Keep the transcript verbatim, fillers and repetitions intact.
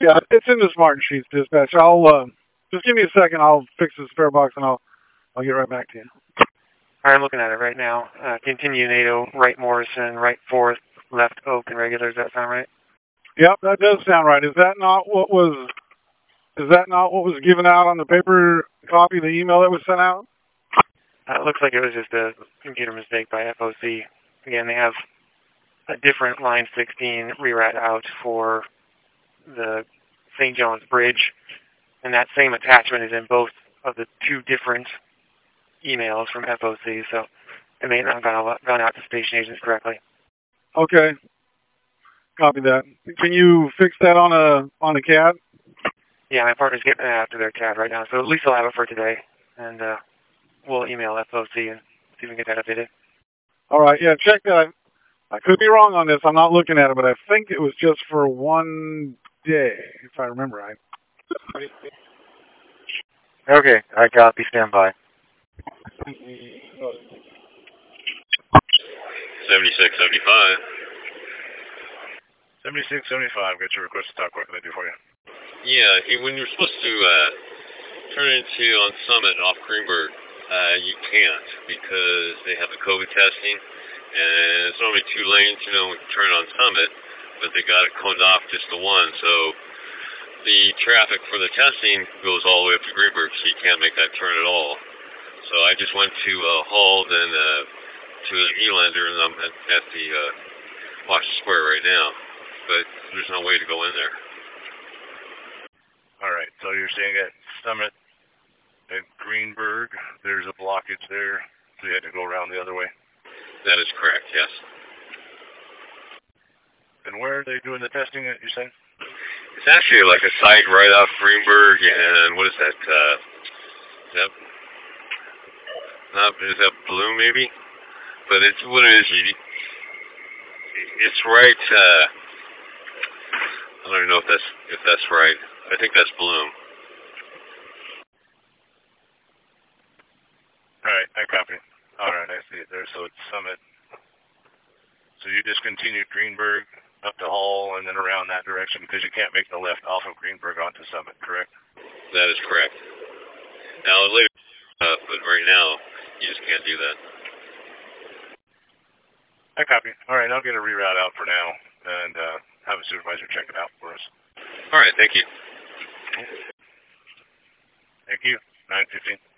Yeah, it's in the smart sheets dispatch. I'll uh, just give me a second. I'll fix this fare box and I'll I'll get right back to you. All right, I'm looking at it right now. Uh, continue NATO, right Morrison, right fourth, left Oak and regular. Does that sound right? Yep, that does sound right. Is that not what was? Is that not what was given out on the paper copy, the email that was sent out? Uh, it looks like it was just a computer mistake by F O C. Again, they have a different line sixteen reroute out for the Saint John's Bridge, and that same attachment is in both of the two different emails from F O C, so it may not have gone, gone out to station agents correctly. Okay. Copy that. Can you fix that on a on a C A D? Yeah, my partner's getting it out to their C A D right now, so at least I'll have it for today, and uh, we'll email F O C and see if we can get that updated. All right, yeah, check that. I could be wrong on this. I'm not looking at it, but I think it was just for one day, if I remember right. Okay, I copy. Stand by. seventy-six seventy-five. seventy-six seventy-five. Got your request to talk. What can I do for you? Yeah, when you're supposed to uh, turn into on Summit off Greenberg, uh, you can't because they have the COVID testing, and it's only two lanes, you know, when you turn on Summit, but they got it coded off just the one, so the traffic for the testing goes all the way up to Greenberg, so you can't make that turn at all. So I just went to uh, Hull, then uh, to Elander, and I'm at, at the uh, Washington Square right now, but there's no way to go in there. All right, so you're saying at Summit at Greenberg, there's a blockage there, so you had to go around the other way? That is correct, yes. And where are they doing the testing, you said? It's actually like a site right off Greenberg, and what is that? Uh, is that, not, is that Bloom, maybe? But it's what it is. It's right. Uh, I don't even know if that's if that's right. I think that's Bloom. All right, I copy. All right, I see it there. So it's Summit. So you discontinued Greenberg up to Hall and then around that direction because you can't make the left off of Greenberg onto Summit, correct? That is correct. Now later, uh, but right now you just can't do that. I copy. All right, I'll get a reroute out for now and uh, have a supervisor check it out for us. All right, thank you. Thank you. nine fifteen.